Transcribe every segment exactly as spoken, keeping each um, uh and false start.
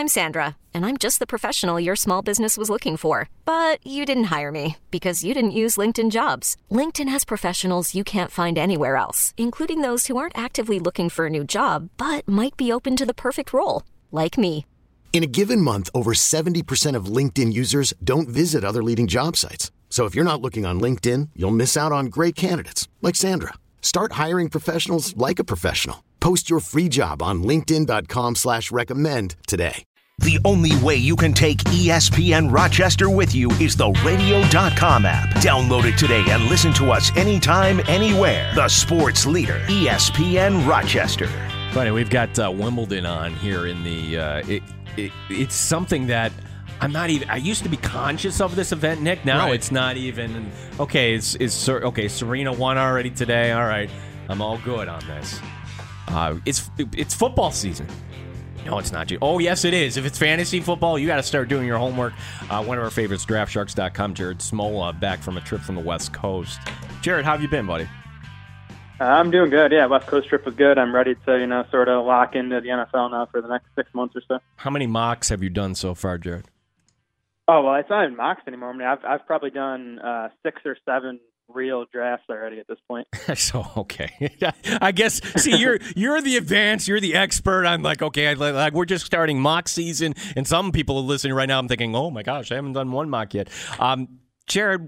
I'm Sandra, and I'm just the professional your small business was looking for. But you didn't hire me because you didn't use LinkedIn Jobs. LinkedIn has professionals you can't find anywhere else, including those who aren't actively looking for a new job, but might be open to the perfect role, like me. In a given month, over seventy percent of LinkedIn users don't visit other leading job sites. So if you're not looking on LinkedIn, you'll miss out on great candidates like Sandra. Start hiring professionals like a professional. Post your free job on linkedin dot com slash recommend today. The only way you can take E S P N Rochester with you is the radio dot com app. Download it today and listen to us anytime, anywhere. The sports leader, E S P N Rochester. Funny, we've got uh, Wimbledon on here in the uh, it, it, it's something that I'm not even. I used to be conscious of this event, Nick. Now right. It's not even. Okay, it's is okay. Serena won already today. All right, I'm all good on this. Uh, it's it's football season. No, it's not. Oh, yes, it is. If it's fantasy football, you got to start doing your homework. Uh, one of our favorites, draft sharks dot com. Jared Smola back from a trip from the West Coast. Jared, how have you been, buddy? Uh, I'm doing good. Yeah, West Coast trip was good. I'm ready to, you know, sort of lock into the N F L now for the next six months or so. How many mocks have you done so far, Jared? Oh, well, it's not even mocks anymore. I mean, I've I've probably done uh, six or seven real drafts already at this point. So okay, I guess. See, you're you're the advanced, you're the expert. I'm like, okay, I, like we're just starting mock season, and some people are listening right now. I'm thinking, oh my gosh, I haven't done one mock yet. Um, Jared,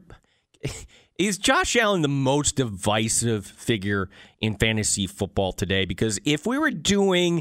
is Josh Allen the most divisive figure in fantasy football today? Because if we were doing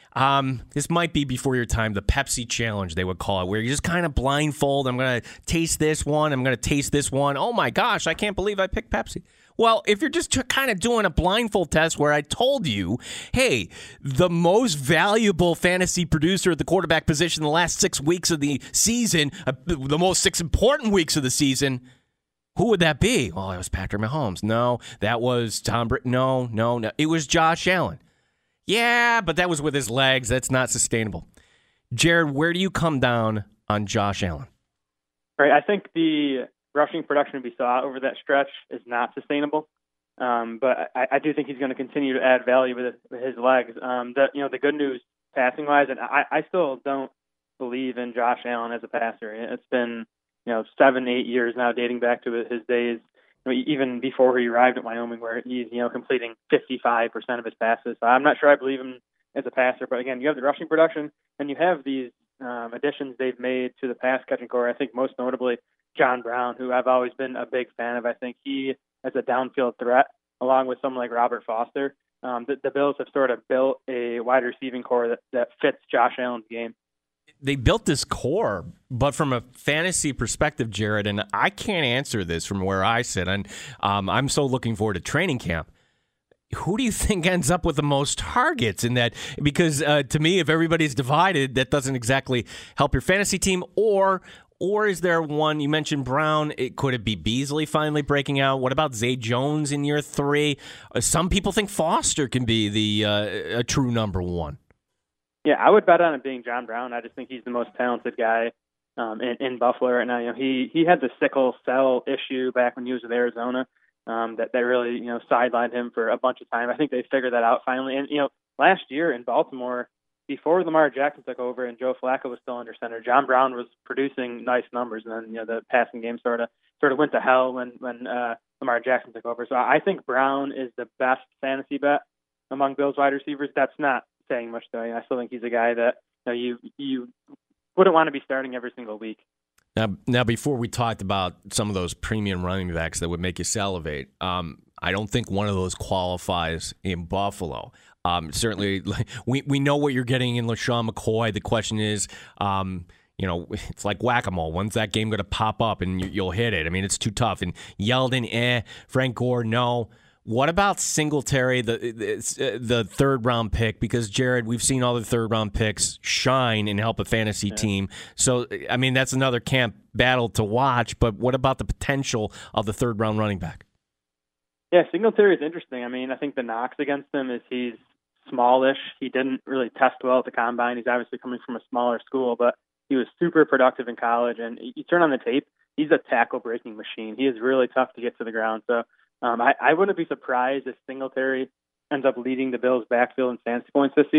Um, this might be before your time, the Pepsi Challenge, they would call it, where you just kind of blindfold. I'm going to taste this one. I'm going to taste this one. Oh, my gosh, I can't believe I picked Pepsi. Well, if you're just kind of doing a blindfold test where I told you, hey, the most valuable fantasy producer at the quarterback position in the last six weeks of the season, uh, the most six important weeks of the season, who would that be? Well, it was Patrick Mahomes. No, that was Tom Brady. No, no, no. It was Josh Allen. Yeah, but that was with his legs. That's not sustainable. Jared, where do you come down on Josh Allen? Right, I think the rushing production we saw over that stretch is not sustainable. Um, but I, I do think he's going to continue to add value with, with his legs. Um, the, you know, the good news passing wise, and I, I still don't believe in Josh Allen as a passer. It's been, you know, seven, eight years now, dating back to his days, even before he arrived at Wyoming, where he's, you know, completing fifty-five percent of his passes. So I'm not sure I believe him as a passer, but again, you have the rushing production, and you have these um, additions they've made to the pass catching core. I think most notably John Brown, who I've always been a big fan of. I think he, as a downfield threat, along with someone like Robert Foster, um, the, the Bills have sort of built a wide receiving core that, that fits Josh Allen's game. They built this core, but from a fantasy perspective, Jared, and I can't answer this from where I sit, and um, I'm so looking forward to training camp. Who do you think ends up with the most targets in that? Because uh, to me, if everybody's divided, that doesn't exactly help your fantasy team. Or or is there one, you mentioned Brown, it, could it be Beasley finally breaking out? What about Zay Jones in year three? Uh, some people think Foster can be the uh, a true number one. Yeah, I would bet on it being John Brown. I just think he's the most talented guy um, in, in Buffalo right now. You know, he he had the sickle cell issue back when he was with Arizona um, that that really you know sidelined him for a bunch of time. I think they figured that out finally. And you know, last year in Baltimore, before Lamar Jackson took over and Joe Flacco was still under center, John Brown was producing nice numbers, and then you know the passing game sort of sort of went to hell when when uh, Lamar Jackson took over. So I think Brown is the best fantasy bet among Bills wide receivers. That's not saying much though. I still think he's a guy that you know, you you wouldn't want to be starting every single week. Now, now before we talked about some of those premium running backs that would make you salivate, um, I don't think one of those qualifies in Buffalo. Um, certainly, we we know what you're getting in LaShawn McCoy. The question is, um, you know, it's like whack-a-mole. When's that game going to pop up and you, you'll hit it? I mean, it's too tough. And Yeldon, eh. Frank Gore, no. What about Singletary, the the, the third round pick? Because Jared, we've seen all the third round picks shine and help a fantasy yeah. team. So I mean, that's another camp battle to watch. But what about the potential of the third round running back? Yeah, Singletary is interesting. I mean, I think the knocks against him is he's smallish. He didn't really test well at the combine. He's obviously coming from a smaller school, but he was super productive in college. And you turn on the tape, he's a tackle breaking machine. He is really tough to get to the ground. So. Um, I, I wouldn't be surprised if Singletary ends up leading the Bills' backfield in fantasy points this season.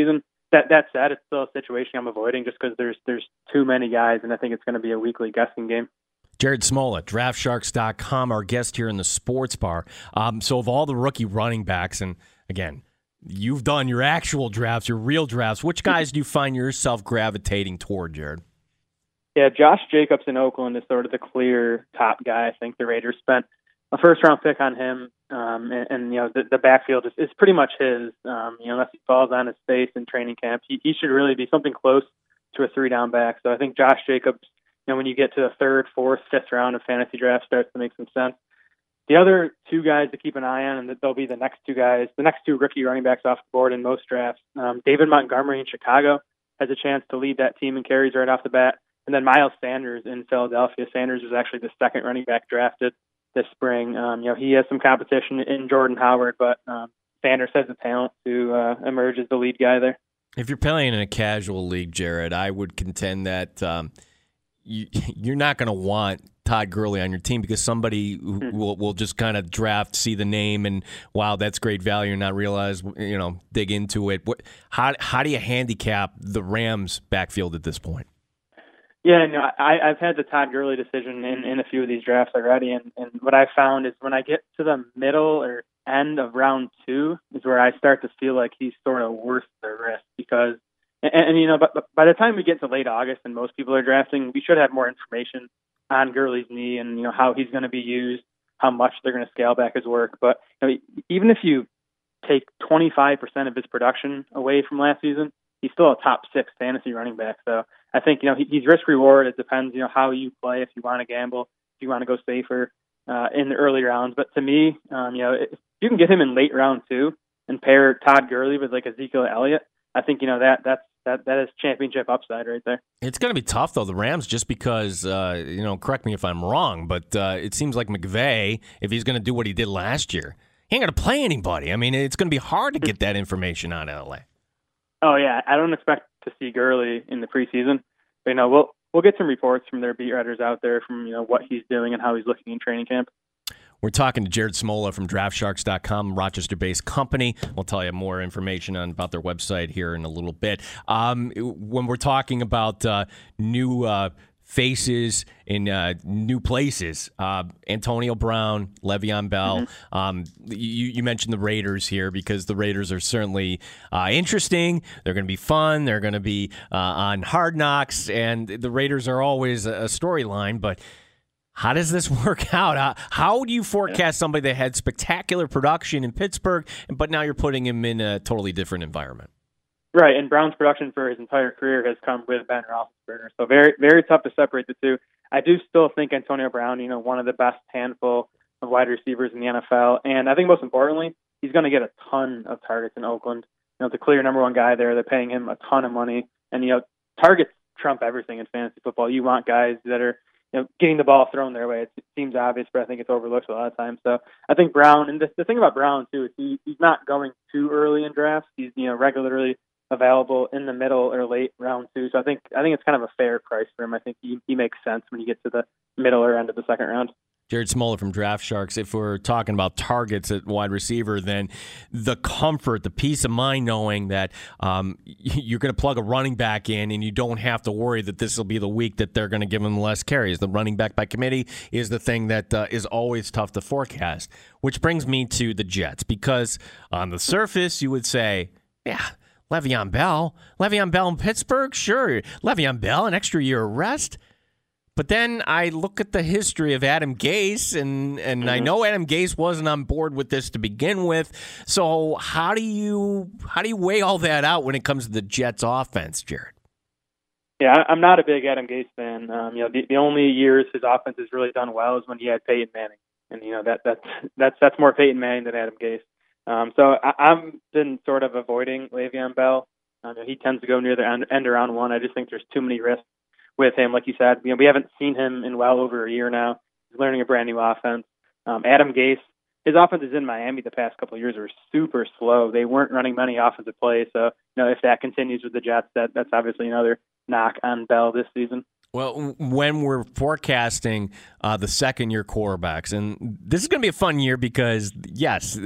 that that said, it's still a situation I'm avoiding just because there's there's too many guys, and I think it's going to be a weekly guessing game. Jared Smola, draft sharks dot com, our guest here in the Sports Bar. Um, so of all the rookie running backs, and again, you've done your actual drafts, your real drafts, which guys do you find yourself gravitating toward, Jared? Yeah, Josh Jacobs in Oakland is sort of the clear top guy. I think the Raiders spent a first-round pick on him, um, and, and you know the, the backfield is, is pretty much his. Um, you know, unless he falls on his face in training camp, he, he should really be something close to a three-down back. So I think Josh Jacobs, you know, when you get to the third, fourth, fifth round of fantasy draft, starts to make some sense. The other two guys to keep an eye on, and they'll be the next two guys, the next two rookie running backs off the board in most drafts. Um, David Montgomery in Chicago has a chance to lead that team in carries right off the bat. And then Miles Sanders in Philadelphia. Sanders was actually the second running back drafted this spring. Um, you know, he has some competition in Jordan Howard, but um, Sanders has the talent to uh, emerge as the lead guy there. If you're playing in a casual league, Jared, I would contend that um, you, you're not going to want Todd Gurley on your team because somebody who hmm. will will just kind of draft, see the name, and wow, that's great value, and not realize, you know, dig into it. What, how how do you handicap the Rams' backfield at this point? Yeah, no, I, I've had the Todd Gurley decision in, in a few of these drafts already, and, and what I found is when I get to the middle or end of round two is where I start to feel like he's sort of worth the risk because, and, and you know, but, but by the time we get to late August and most people are drafting, we should have more information on Gurley's knee and, you know, how he's going to be used, how much they're going to scale back his work. But you know, even if you take twenty-five percent of his production away from last season, he's still a top six fantasy running back. So I think, you know, he, he's risk reward. It depends, you know, how you play, if you want to gamble, if you want to go safer uh, in the early rounds. But to me, um, you know, if you can get him in late round two and pair Todd Gurley with like Ezekiel Elliott, I think, you know, that that's that that is championship upside right there. It's going to be tough though, the Rams, just because uh, you know, correct me if I'm wrong, but uh, it seems like McVay, if he's going to do what he did last year, he ain't going to play anybody. I mean, it's going to be hard to get that information out of L A. Oh yeah, I don't expect to see Gurley in the preseason, but you know, we'll we'll get some reports from their beat writers out there from, you know, what he's doing and how he's looking in training camp. We're talking to Jared Smola from draft sharks dot com, Rochester-based company. We'll tell you more information on, about their website here in a little bit. Um, when we're talking about uh, new uh, faces in uh, new places, uh, Antonio Brown, Le'Veon Bell. Mm-hmm. Um, you, you mentioned the Raiders here because the Raiders are certainly uh, interesting. They're going to be fun. They're going to be uh, on Hard Knocks, and the Raiders are always a storyline, but how does this work out? How, how do you forecast somebody that had spectacular production in Pittsburgh, but now you're putting him in a totally different environment? Right, and Brown's production for his entire career has come with Ben Roethlisberger, so very, very tough to separate the two. I do still think Antonio Brown, you know, one of the best handful of wide receivers in the N F L, and I think most importantly, he's going to get a ton of targets in Oakland. You know, the clear number one guy there. They're paying him a ton of money, and you know, targets trump everything in fantasy football. You want guys that are, you know, getting the ball thrown their way. It seems obvious, but I think it's overlooked a lot of times. So I think Brown, and the, the thing about Brown too is he, he's not going too early in drafts. He's, you know, regularly available in the middle or late round two. So I think I think it's kind of a fair price for him. I think he, he makes sense when you get to the middle or end of the second round. Jared Smola from Draft Sharks. If we're talking about targets at wide receiver, then the comfort, the peace of mind knowing that um, you're going to plug a running back in and you don't have to worry that this will be the week that they're going to give him less carries. The running back by committee is the thing that uh, is always tough to forecast, which brings me to the Jets, because on the surface you would say, yeah, Le'Veon Bell. Le'Veon Bell in Pittsburgh? Sure. Le'Veon Bell, an extra year of rest. But then I look at the history of Adam Gase, and, and mm-hmm. I know Adam Gase wasn't on board with this to begin with. So how do you how do you weigh all that out when it comes to the Jets' offense, Jared? Yeah, I'm not a big Adam Gase fan. Um, you know, the, the only years his offense has really done well is when he had Peyton Manning, and you know that that's that's that's more Peyton Manning than Adam Gase. Um, so I, I've been sort of avoiding Le'Veon Bell. Um, he tends to go near the end, end of round one. I just think there's too many risks with him. Like you said, you know, we haven't seen him in well over a year now. He's learning a brand new offense. Um, Adam Gase, his offenses in Miami the past couple of years were super slow. They weren't running many offensive plays. So, you know, if that continues with the Jets, that that's obviously another knock on Bell this season. Well, when we're forecasting uh, the second-year quarterbacks, and this is going to be a fun year because, yes,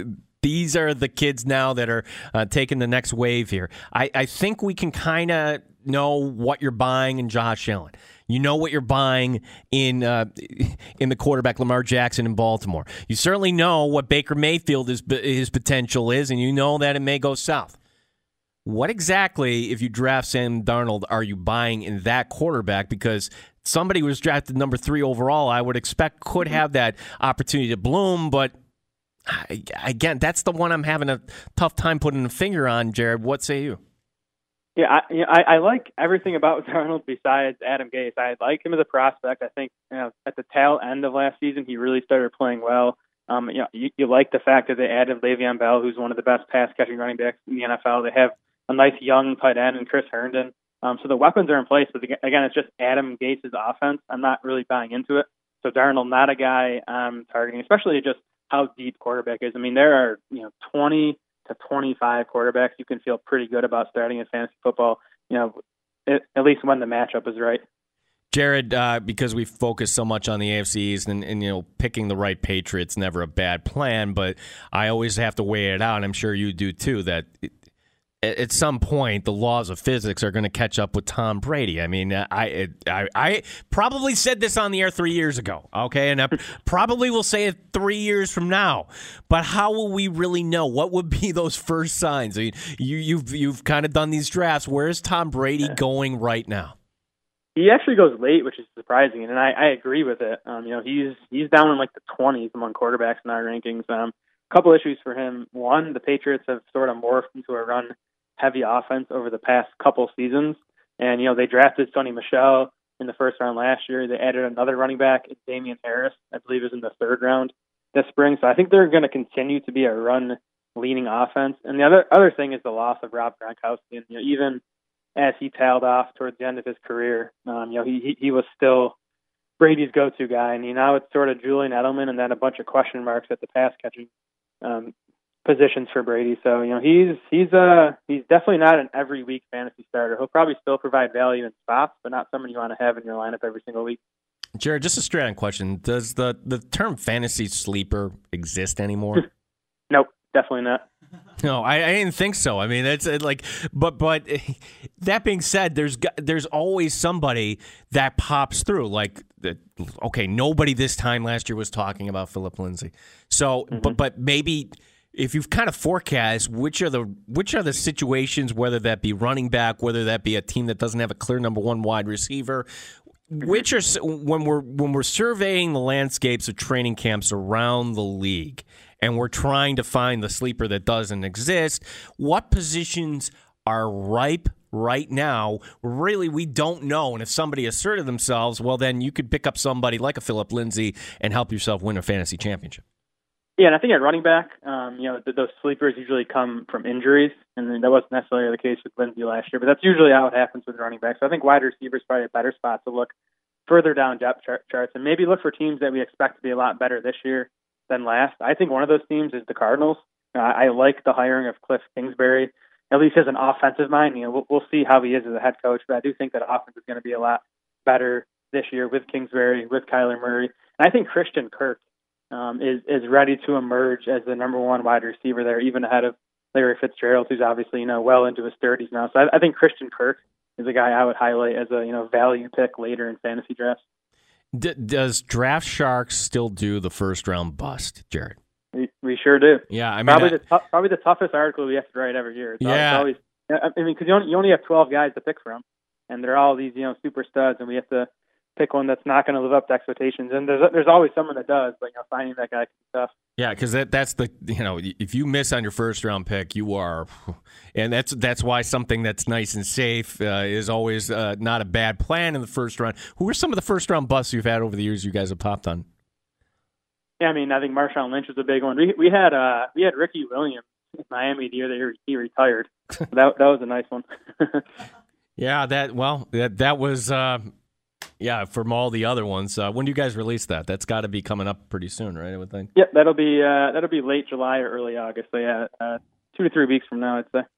these are the kids now that are uh, taking the next wave here. I, I think we can kind of know what you're buying in Josh Allen. You know what you're buying in uh, in the quarterback Lamar Jackson in Baltimore. You certainly know what Baker Mayfield is, his potential is, and you know that it may go south. What exactly, if you draft Sam Darnold, are you buying in that quarterback? Because somebody who was drafted number three overall, I would expect could have that opportunity to bloom, but I, again, that's the one I'm having a tough time putting a finger on. Jared, what say you? Yeah, I, you know, I, I like everything about Darnold besides Adam Gase. I like him as a prospect. I think you know, at the tail end of last season, he really started playing well. Um, you know, you, you like the fact that they added Le'Veon Bell, who's one of the best pass-catching running backs in the N F L. They have a nice young tight end in Chris Herndon. Um, so the weapons are in place. But again, it's just Adam Gase's offense. I'm not really buying into it. So Darnold, not a guy I'm targeting, especially just how deep quarterback is. I mean, there are you know twenty to twenty-five quarterbacks you can feel pretty good about starting in fantasy football, you know, at, at least when the matchup is right. Jared, uh, because we focus so much on the A F C East and, and, you know, picking the right Patriots, never a bad plan, but I always have to weigh it out, and I'm sure you do too, that it, at some point, the laws of physics are going to catch up with Tom Brady. I mean, I, I I probably said this on the air three years ago, okay? And I probably will say it three years from now. But how will we really know? What would be those first signs? I mean, you, you've you've kind of done these drafts. Where is Tom Brady going right now? He actually goes late, which is surprising, and I, I agree with it. Um, you know, he's he's down in like the twenties among quarterbacks in our rankings. Um, a couple issues for him. One, the Patriots have sort of morphed into a run heavy offense over the past couple seasons. And, you know, they drafted Sonny Michel in the first round last year. They added another running back, Damian Harris, I believe is in the third round this spring. So I think they're going to continue to be a run-leaning offense. And the other other thing is the loss of Rob Gronkowski. And, you know, even as he tailed off towards the end of his career, um, you know, he, he he was still Brady's go-to guy. And you know, now it's sort of Julian Edelman and then a bunch of question marks at the pass-catching um positions for Brady. So, you know, he's he's uh he's definitely not an every week fantasy starter. He'll probably still provide value in spots, but not someone you want to have in your lineup every single week. Jared, just a straight on question. Does the, the term fantasy sleeper exist anymore? Nope, definitely not. No, I, I didn't think so. I mean, it's like, but but that being said, there's there's always somebody that pops through. Like, okay, nobody this time last year was talking about Philip Lindsay. So, mm-hmm. but but maybe if you've kind of forecast which are the which are the situations, whether that be running back, whether that be a team that doesn't have a clear number one wide receiver, which are when we're when we're surveying the landscapes of training camps around the league, and we're trying to find the sleeper that doesn't exist, what positions are ripe right now? Really, we don't know. And if somebody asserted themselves, well, then you could pick up somebody like a Philip Lindsay and help yourself win a fantasy championship. Yeah, and I think at running back, um, you know, th- those sleepers usually come from injuries, and that wasn't necessarily the case with Lindsay last year, but that's usually how it happens with running backs. So I think wide receiver is probably a better spot to look further down depth chart- charts and maybe look for teams that we expect to be a lot better this year than last. I think one of those teams is the Cardinals. Uh, I like the hiring of Cliff Kingsbury, at least as an offensive mind. You know, we'll, we'll see how he is as a head coach, but I do think that offense is going to be a lot better this year with Kingsbury, with Kyler Murray. And I think Christian Kirk Um, is is ready to emerge as the number one wide receiver there, even ahead of Larry Fitzgerald, who's obviously, you know, well into his thirties now. So I, I think Christian Kirk is a guy I would highlight as a, you know, value pick later in fantasy drafts. D- does Draft Sharks still do the first round bust, Jared? We, we sure do. Yeah, I mean, probably I, the t- probably the toughest article we have to write every year. It's yeah, always, I mean, because you only, you only have twelve guys to pick from, and they're all these, you know, super studs, and we have to pick one that's not going to live up to expectations. And there's there's always someone that does, but you know, finding that guy can be tough. Yeah, because that that's the you know if you miss on your first round pick, you are, and that's that's why something that's nice and safe uh, is always uh, not a bad plan in the first round. Who are some of the first round busts you've had over the years? You guys have popped on. Yeah, I mean, I think Marshawn Lynch was a big one. We we had uh we had Ricky Williams in Miami the year that he retired. So that that was a nice one. Yeah, that well that that was. Uh, Yeah, from all the other ones. Uh, when do you guys release that? That's got to be coming up pretty soon, right? I would think. Yep, that'll be uh, that'll be late July or early August. So yeah, uh, two to three weeks from now, I'd say.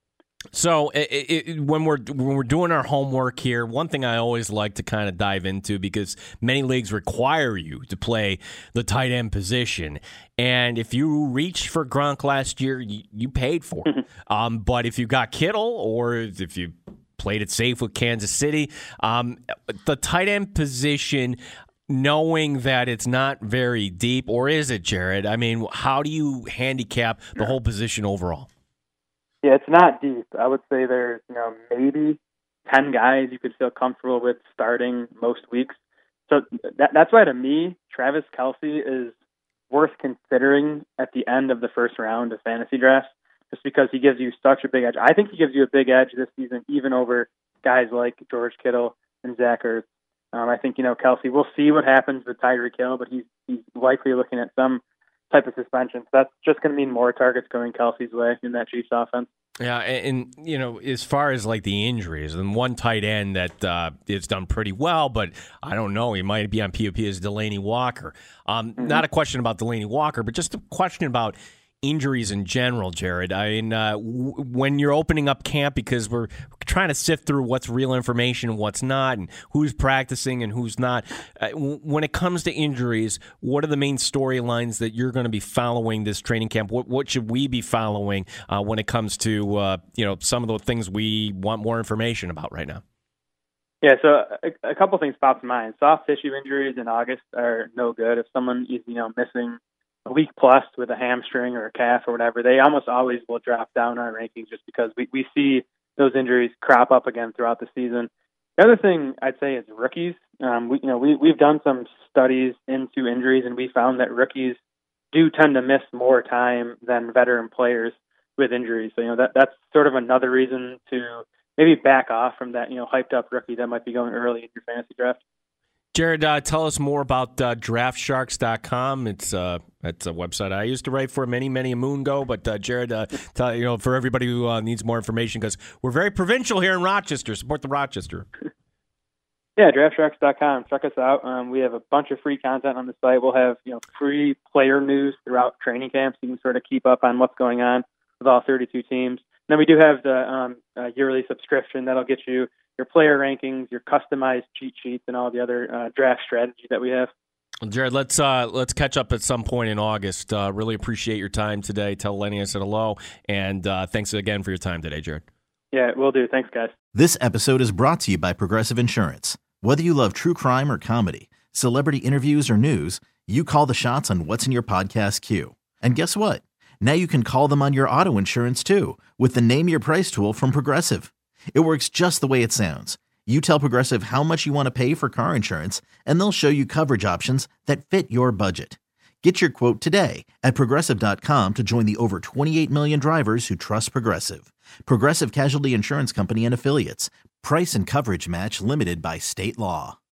So it, it, when we're when we're doing our homework here, one thing I always like to kind of dive into, because many leagues require you to play the tight end position, and if you reached for Gronk last year, you, you paid for it. um, but if you got Kittle, or if you played it safe with Kansas City, um, the tight end position, knowing that it's not very deep, or is it, Jared? I mean, how do you handicap the whole position overall? Yeah, it's not deep. I would say there's, you know, maybe ten guys you could feel comfortable with starting most weeks. So that, that's why, to me, Travis Kelce is worth considering at the end of the first round of fantasy drafts, just because he gives you such a big edge. I think he gives you a big edge this season, even over guys like George Kittle and Zach Ertz. Um, I think, you know, Kelce, we'll see what happens with Tyreek Hill, but he's, he's likely looking at some type of suspension. So that's just going to mean more targets going Kelce's way in that Chiefs offense. Yeah, and, and, you know, as far as like the injuries, and one tight end that uh, is done pretty well, but I don't know, he might be on P O P, is Delanie Walker. Um, mm-hmm. Not a question about Delanie Walker, but just a question about injuries in general, Jared. I mean, uh, w- when you're opening up camp, because we're trying to sift through what's real information and what's not, and who's practicing and who's not. Uh, w- when it comes to injuries, what are the main storylines that you're going to be following this training camp? What, what should we be following uh, when it comes to uh, you know, some of the things we want more information about right now? Yeah, so a, a couple things pop to mind. Soft tissue injuries in August are no good. If someone is, you know, missing a week plus with a hamstring or a calf or whatever, they almost always will drop down our rankings, just because we, we see those injuries crop up again throughout the season. The other thing I'd say is rookies. Um, we, you know, we, we've done some studies into injuries, and we found that rookies do tend to miss more time than veteran players with injuries. So, you know, that that's sort of another reason to maybe back off from that, you know, hyped up rookie that might be going early in your fantasy draft. Jared, uh, tell us more about uh, draft sharks dot com. It's uh, it's a website I used to write for many, many a moon ago. But uh, Jared, uh, tell, you know, for everybody who uh, needs more information, because we're very provincial here in Rochester. Support the Rochester. Yeah, draft sharks dot com. Check us out. Um, we have a bunch of free content on the site. We'll have, you know, free player news throughout training camps. You can sort of keep up on what's going on with all thirty-two teams. And then we do have the um, uh, yearly subscription that'll get you your player rankings, your customized cheat sheets, and all the other uh, draft strategies that we have. Well, Jared, let's uh, let's catch up at some point in August. Uh, really appreciate your time today. Tell Lenny I said hello, and uh, thanks again for your time today, Jared. Yeah, will do. Thanks, guys. This episode is brought to you by Progressive Insurance. Whether you love true crime or comedy, celebrity interviews or news, you call the shots on what's in your podcast queue. And guess what? Now you can call them on your auto insurance too, with the Name Your Price tool from Progressive. It works just the way it sounds. You tell Progressive how much you want to pay for car insurance, and they'll show you coverage options that fit your budget. Get your quote today at Progressive dot com to join the over twenty-eight million drivers who trust Progressive. Progressive Casualty Insurance Company and Affiliates. Price and coverage match limited by state law.